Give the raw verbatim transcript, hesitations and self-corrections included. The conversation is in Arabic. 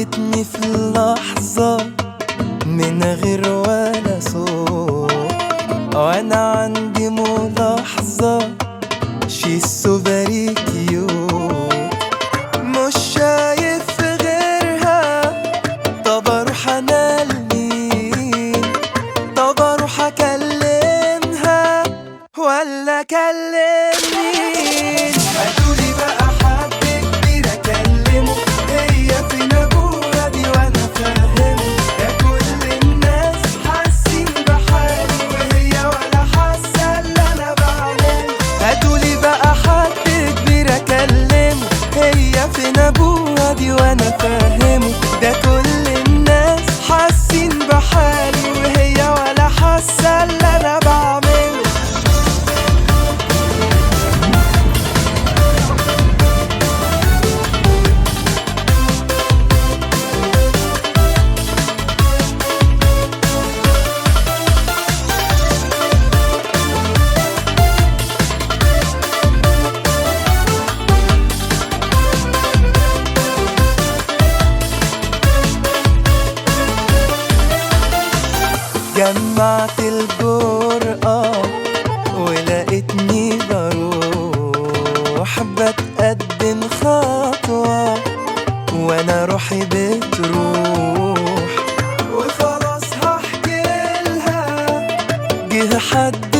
عدتني في اللحظة من غير ولا صوت، وانا عندي ملاحظة she's so very cute. مش شايف غيرها، طب اروح انا لمين؟ طب اروح اكلمها ولا اكلم مين؟ هاتولي بقى حد كبير اكلمه، هي فين ابوها دي وانا فاهمه؟ يا كل الناس حاسين بحالي وهي ولا حاسه اللي انا بعمله. هاتولي بقى حد كبير اكلمه، هي فين ابوها دي وانا فاهمه؟ ده كل الناس حاسين بحالي وهي ولا حاسه اللي انا بعمله. جمعت الجرأة ولقيتني بروح بتقدم خطوة وانا روحي بتروح، وخلاص هحكي لها جه حد